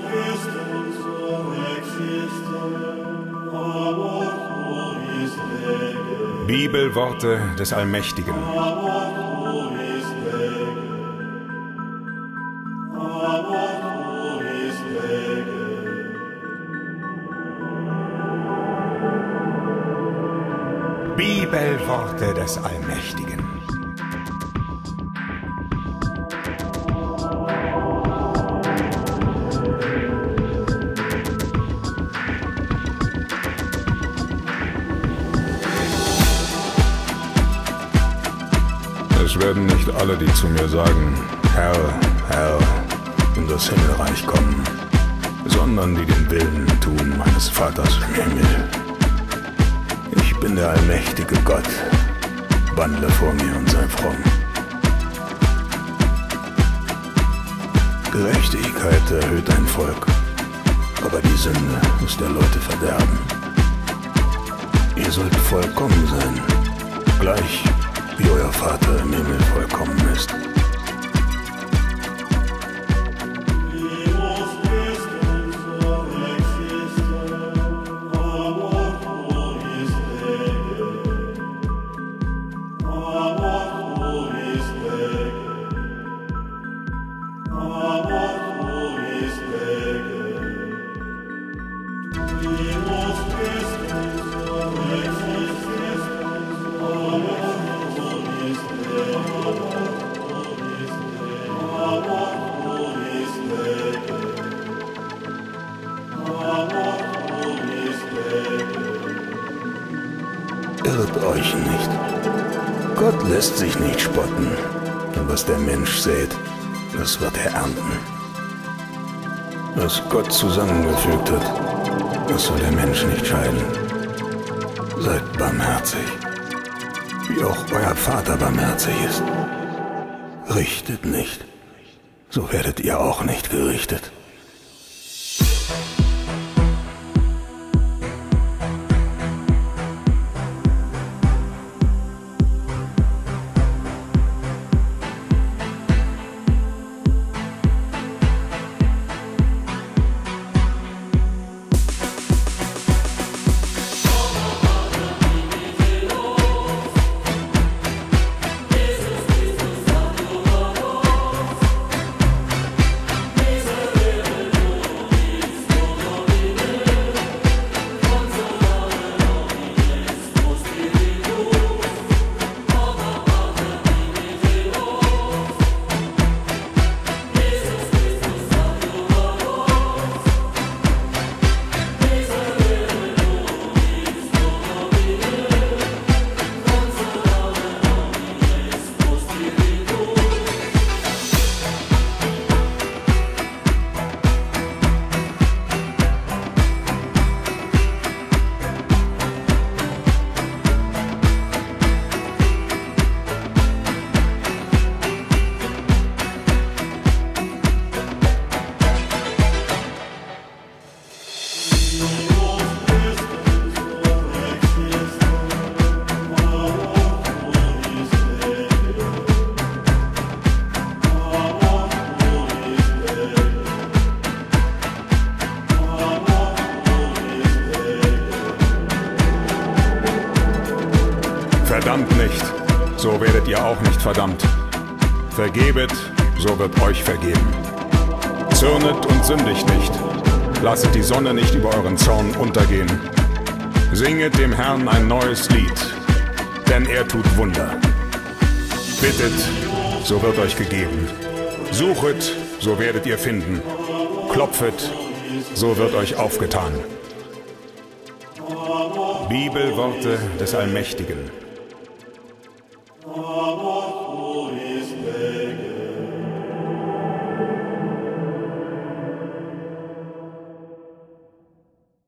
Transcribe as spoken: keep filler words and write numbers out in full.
Bibelworte des Allmächtigen. Bibelworte des Allmächtigen. Es werden nicht alle, die zu mir sagen, Herr, Herr, in das Himmelreich kommen, sondern die den Willen tun meines Vaters im Himmel. Ich bin der allmächtige Gott, wandle vor mir und sei fromm. Gerechtigkeit erhöht ein Volk, aber die Sünde ist der Leute Verderben. Ihr sollt vollkommen sein, gleich wie euer Vater im Himmel vollkommen ist. Irrt euch nicht. Gott lässt sich nicht spotten. Und was der Mensch sät, das wird er ernten. Was Gott zusammengefügt hat, das soll der Mensch nicht scheiden. Seid barmherzig, wie auch euer Vater barmherzig ist. Richtet nicht, so werdet ihr auch nicht gerichtet. Verdammt nicht, so werdet ihr auch nicht verdammt. Vergebet, so wird euch vergeben. Zürnet und sündigt nicht. Lasset die Sonne nicht über euren Zorn untergehen. Singet dem Herrn ein neues Lied, denn er tut Wunder. Bittet, so wird euch gegeben. Suchet, so werdet ihr finden. Klopfet, so wird euch aufgetan. Bibelworte des Allmächtigen.